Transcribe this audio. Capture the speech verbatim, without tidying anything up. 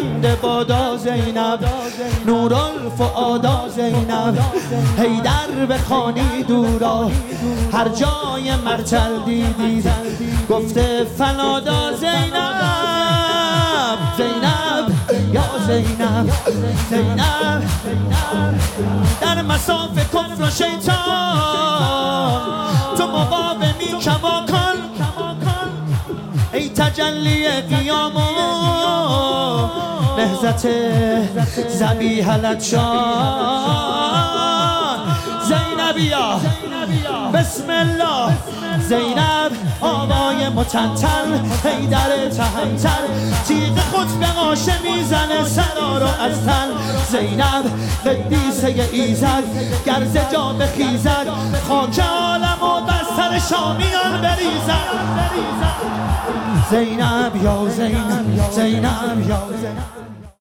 بلند بادا زینب، نورالفؤادا زینب، حیدر بخوانی دورا هر جای مرچل دیدید گفته فنادا زینب، زینب یا زینب، زینب در مصاف کفر و شیطان تو مقاومی کماکان، ای تجلی قیام و نهضت ذبیح لدشان، زینبیا بسم الله، زینب آوای متنتن، حیدر تهمتن، تیغ خطب غاشه میزنه سرا رو از تن، زینب قدیسه ایزد گرز جا بخیزد، خاک عالم و بر سر شامیان بریزد، زینب یا زینب، زینب یا زینب.